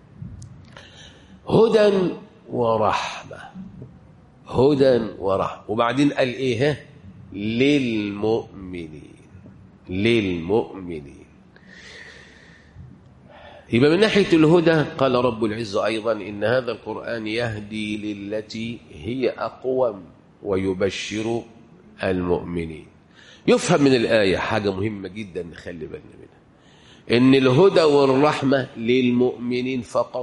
هدى ورحمة، هدى ورحمة. وبعدين قال للمؤمنين. يبقى من ناحية الهدى قال رب العزة أيضا إن هذا القرآن يهدي للتي هي أقوم ويبشر المؤمنين. يفهم من الآية حاجة مهمة جدا نخلي بالنا منها، إن الهدى والرحمة للمؤمنين فقط.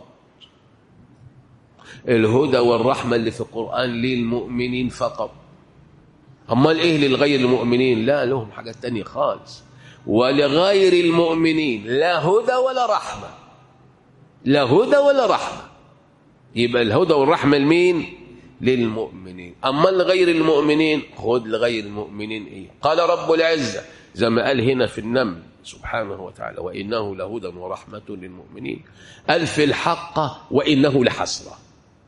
الهدى والرحمة اللي في القرآن للمؤمنين فقط. أمال للغير المؤمنين؟ لا، لهم حاجات تانية خالص. ولغير المؤمنين لا هدى ولا رحمة، لا هدى ولا رحمة. يبقى الهدى والرحمة لمين؟ للمؤمنين. أما لغير المؤمنين، خذ لغير المؤمنين قال رب العزة زي ما قال هنا في النمل سبحانه وتعالى وإنه لهدى ورحمة للمؤمنين. قال في الحق وإنه لحسرة.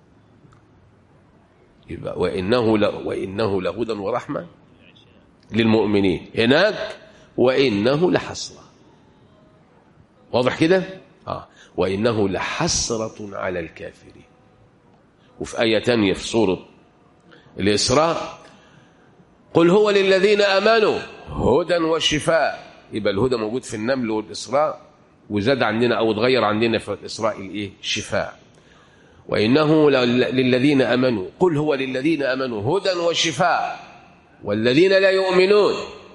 يبقى وإنه لهدى ورحمة للمؤمنين، هناك وإنه لحسرة. واضح كده؟ وإنه لحسرة على الكافرين. وفي آية تانية في سورة الإسراء قل هو للذين آمنوا هدى وشفاء. يبقى الهدى موجود في النمل والإسراء، وزاد عندنا أو اتغير عندنا في الإسراء شفاء. وإنه للذين آمنوا قل هو للذين آمنوا هدى وشفاء والذين لا يؤمنون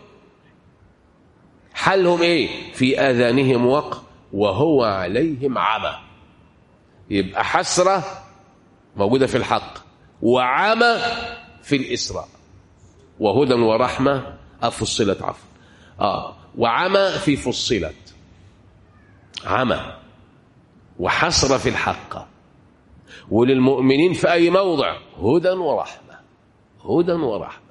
حالهم في آذانهم وقر وهو عليهم عمى. يبقى حسرة موجودة في الحق وعمى في الإسراء، وهدى ورحمة فصلت عفوا وعمى في فصلت، عمى وحسرة في الحق. وللمؤمنين في أي موضع هدى ورحمة، هدى ورحمة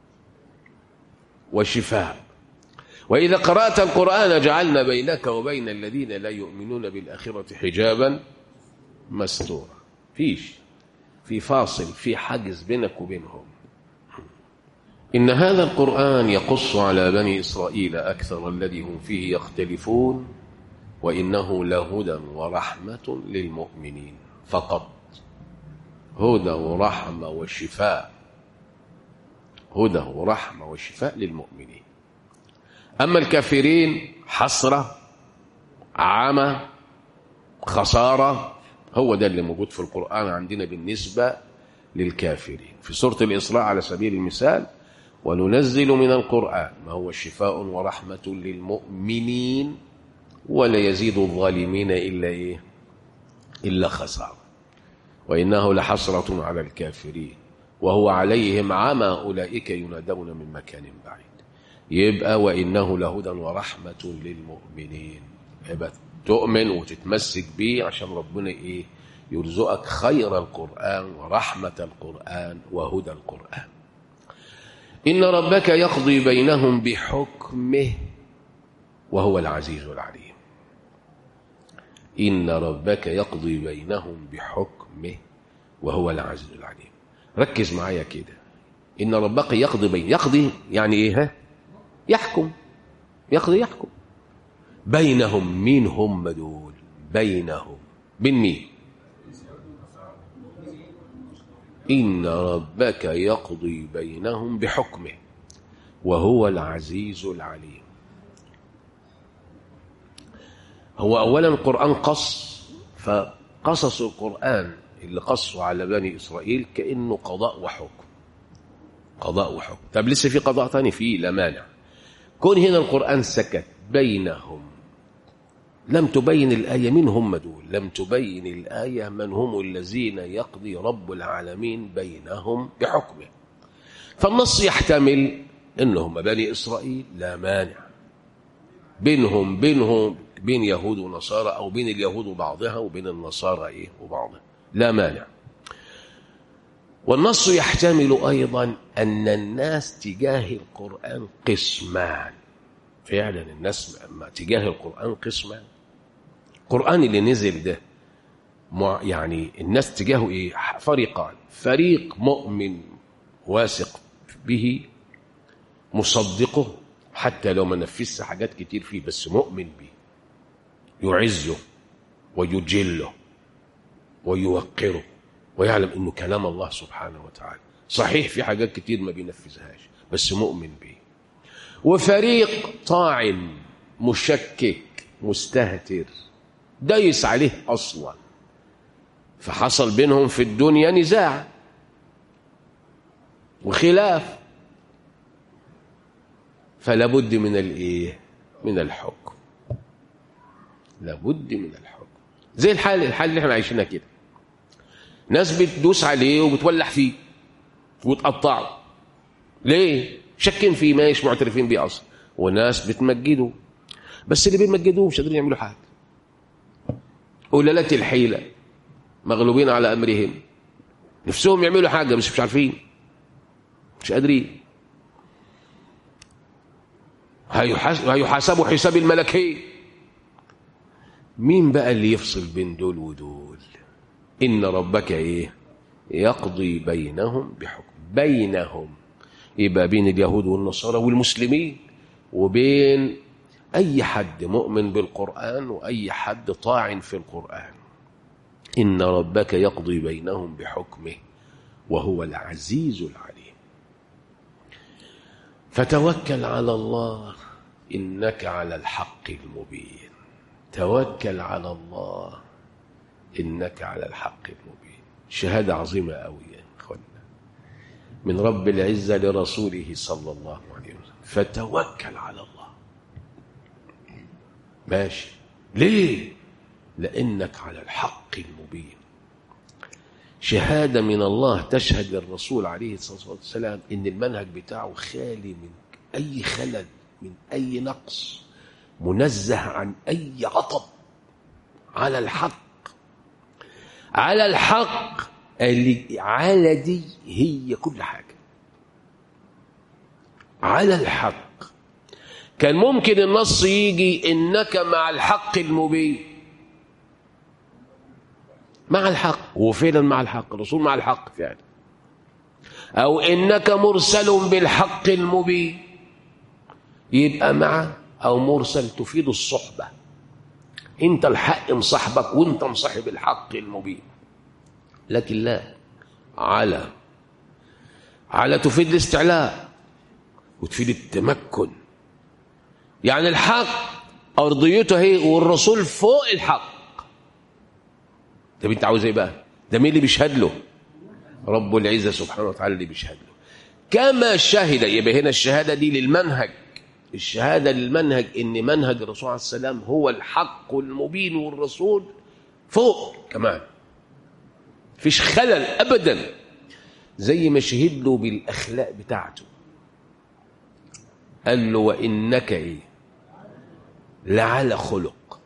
وشفاء. وإذا قرأت القرآن جعلنا بينك وبين الذين لا يؤمنون بالآخرة حجابا مستورا. في فاصل، في حاجز بينك وبينهم. إن هذا القرآن يقص على بني إسرائيل أكثر الذي هم فيه يختلفون وإنه لهدى ورحمة للمؤمنين فقط. هدى ورحمة وشفاء، هدى ورحمة وشفاء للمؤمنين. أما الكافرين حسرة، عمى، خسارة. هو ده اللي موجود في القرآن عندنا بالنسبة للكافرين. في سورة الإسراء على سبيل المثال وننزل من القرآن ما هو شفاء ورحمة للمؤمنين ولا يزيد الظالمين إلا خسارة. وإنه لحسرة على الكافرين وهو عليهم عمى أولئك ينادون من مكان بعيد. يبقى وإنه لهدى ورحمة للمؤمنين. يبقى تؤمن وتتمسك بيه عشان ربنا يرزقك خير القرآن ورحمة القرآن وهدى القرآن. إن ربك يقضي بينهم بحكمه وهو العزيز العليم. إن ربك يقضي بينهم بحكمه وهو العزيز العليم. ركز معايا كده. إن ربك يقضي يعني يحكم. يقضي بينهم. مين هم دول؟ بينهم بين مين؟ إن ربك يقضي بينهم بحكمه وهو العزيز العليم. هو أولا القرآن فقصص القرآن اللي قصوا على بني إسرائيل كأنه قضاء وحكم. قضاء وحكم. طب لسه في قضاء تاني فيه لا مانع. كون هنا القرآن سكت بينهم لم تبين الآية من هم دول، لم تبين الآية من هم الذين يقضي رب العالمين بينهم بحكمه. فالنص يحتمل إنهم بني إسرائيل، لا مانع، بينهم بين يهود ونصارى، أو بين اليهود وبعضها وبين النصارى وبعضها، لا مانع. والنص يحتمل أيضا أن الناس تجاه القرآن قسمان، فعلا الناس تجاه القرآن قسمان. القرآن اللي نزل ده يعني الناس تجاهه فريقان: فريق مؤمن واثق به مصدقه حتى لو ما نفذش حاجات كتير فيه، بس مؤمن به، يعزه ويجله ويوقره ويعلم انه كلام الله سبحانه وتعالى، صحيح في حاجات كتير ما بينفذهاش بس مؤمن به. وفريق طاعن مشكك مستهتر دايس عليه اصلا، فحصل بينهم في الدنيا نزاع وخلاف، فلا بد من من الحكم، لابد من الحكم. زي الحال اللي احنا عايشينها كده، ناس بتدوس عليه وبتولع فيه وتقطعه، ليه؟ شاكين فيه، ماش معترفين بيه اصلا، وناس بتمجده، بس اللي بيمجدوه مش قادرين يعملوا حاجه، قلالات الحيله مغلوبين على امرهم، نفسهم يعملوا حاجه بس مش عارفين، مش قادرين. هيحاسبوا حساب الملكين. مين بقى اللي يفصل بين دول ودول؟ إن ربك يقضي بينهم بحكم، بينهم يبقى بين اليهود والنصارى والمسلمين، وبين أي حد مؤمن بالقرآن وأي حد طاعن في القرآن. إن ربك يقضي بينهم بحكمه وهو العزيز العليم. فتوكل على الله إنك على الحق المبين. توكل على الله إنك على الحق المبين. شهادة عظيمة أوي يا إخوانا من رب العزة لرسوله صلى الله عليه وسلم. فتوكل على الله. ماشي، ليه؟ لأنك على الحق المبين. شهادة من الله تشهد للرسول عليه الصلاة والسلام إن المنهج بتاعه خالي من أي خلل، من أي نقص، منزه عن أي عطب، على الحق. على الحق اللي على دي هي كل حاجة، على الحق. كان ممكن النص يجي إنك مع الحق المبين، مع الحق، وفعلا مع الحق، الرسول مع الحق فعلا، أو إنك مرسل بالحق المبين، يبقى مع أو مرسل تفيد الصحبة، أنت الحق مصاحبك وأنت مصاحب الحق المبين. لكن لا، على تفيد الاستعلاء وتفيد التمكن، يعني الحق أرضيته هي والرسول فوق الحق. طب انت عاوز ايه بقى؟ ده مين اللي بيشهد له؟ رب العزة سبحانه وتعالى اللي بيشهد له. كما شهد، يبقى هنا الشهادة دي للمنهج، الشهادة للمنهج ان منهج الرسول عليه السلام هو الحق المبين، والرسول فوق كمان، فيش خلل ابدا، زي ما شهد له بالاخلاق بتاعته. قال له وانك لعلى خلق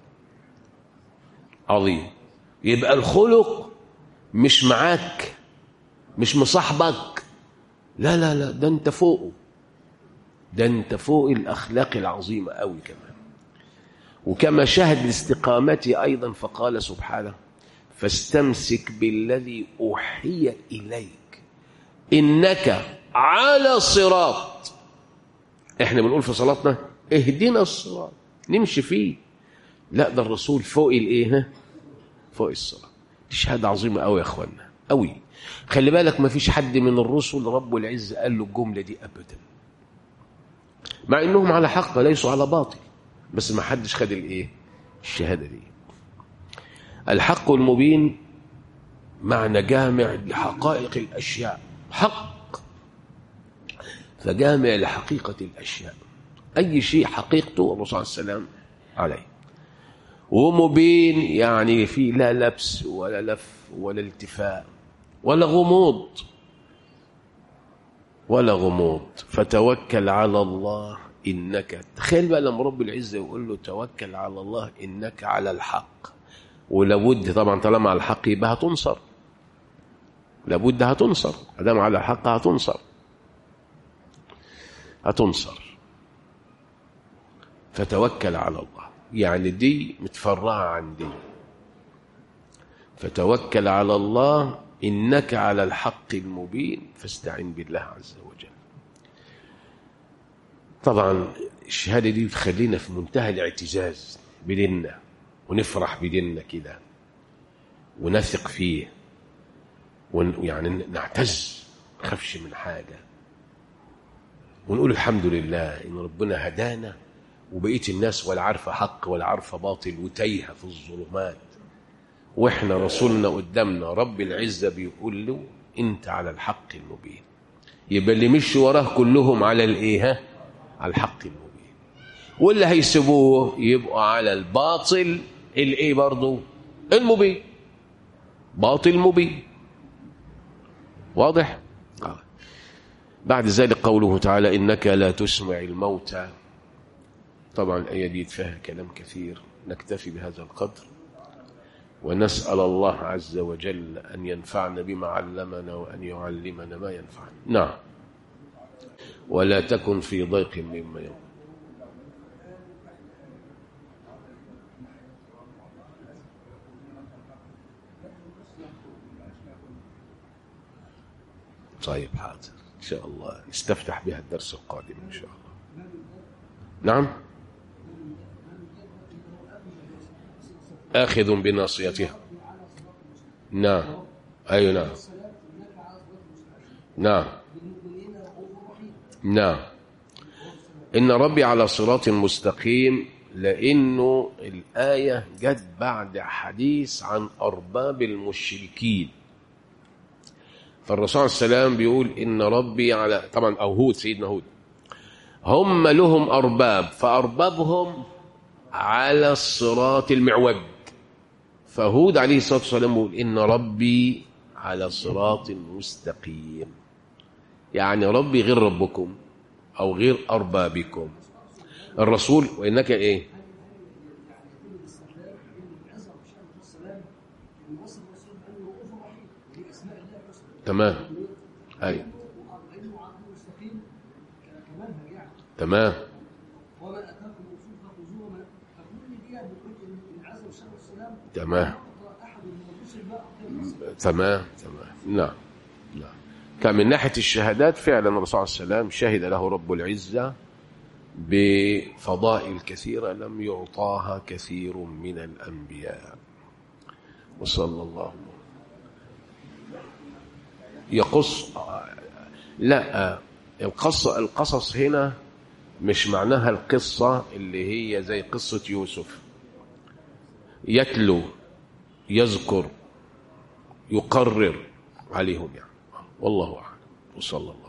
عظيم. يبقى الخلق مش معاك، مش مصاحبك، لا لا لا، ده انت فوقه، ده انت فوق الاخلاق العظيمه قوي كمان. وكما شهد لاستقامته ايضا فقال سبحانه فاستمسك بالذي اوحي اليك انك على صراط. احنا بنقول في صلاتنا اهدنا الصراط نمشي فيه، لا ده الرسول فوق فوق الصراط. دي شهاده عظيمه قوي يا اخوانا قوي. خلي بالك ما فيش حد من الرسل رب العزة قال له الجمله دي ابدا، مع انهم على حق ليسوا على باطل، بس ما حدش خد الشهاده دي. الحق المبين معنى جامع لحقائق الاشياء، حق فجامع لحقيقه الاشياء، اي شيء حقيقته الرسول عليه السلام عليه. ومبين يعني في لا لبس ولا لف ولا التفاء ولا غموض ولا غموض. فتوكل على الله إنك، تخيل بقى لما رب العزة يقول له توكل على الله إنك على الحق، ولابد طبعا طالما على الحق يبقى هتنصر، لابد هتنصر، ادام على الحق هتنصر. فتوكل على الله، يعني دي متفرعة عن دي. فتوكل على الله إنك على الحق المبين فاستعن بالله عز وجل. طبعا الشهادة دي بتخلينا في منتهى الاعتزاز بديننا، ونفرح بديننا كده ونثق فيه، يعني نعتز، ما نخافش من حاجة، ونقول الحمد لله إن ربنا هدانا وبقيت الناس ولا عارفة حق ولا عارفة باطل وتايهة في الظلمات، وإحنا رسولنا قدامنا رب العزة بيقول له أنت على الحق المبين. يبقى اللي مشي وراه كلهم على الإيه؟ على الحق المبين، واللي هيسيبوه يبقوا على الباطل الإيه برضو؟ المبين، باطل مبين. واضح؟ بعد ذلك قوله تعالى إنك لا تسمع الموتى. طبعا الآية دي فيها كلام كثير، نكتفي بهذا القدر ونسأل الله عز وجل أن ينفعنا بما علمنا وأن يعلمنا ما ينفعنا. نعم. ولا تكن في ضيق مما يوم. طيب حاضر إن شاء الله نستفتح بها الدرس القادم إن شاء الله. نعم. آخذ بناصيتها. نعم. أي نعم. نعم. نعم. إن ربي على صراط مستقيم، لأنه الآية جت بعد حديث عن أرباب المشركين، فالرسول صلى الله عليه وسلم بيقول إن ربي على، طبعا أو هود، سيدنا هود، هم لهم أرباب فأربابهم على الصراط المعوج، فهود عليه الصلاة والسلام يقول إن ربي على صراط مستقيم، يعني ربي غير ربكم أو غير أربابكم. الرسول وإنك إيه؟ تمام. أي تمام. تمام. تمام. نعم. نعم. كان من ناحية الشهادات فعلا الرسول صلى الله عليه وسلم شهد له رب العزة بفضائل كثيرة لم يعطاها كثير من الأنبياء. وصلى الله يقص. لا، القصص هنا مش معناها القصة اللي هي زي قصة يوسف، يتلو يذكر يقرر عليهم يعني. والله أعلم. وصلى الله.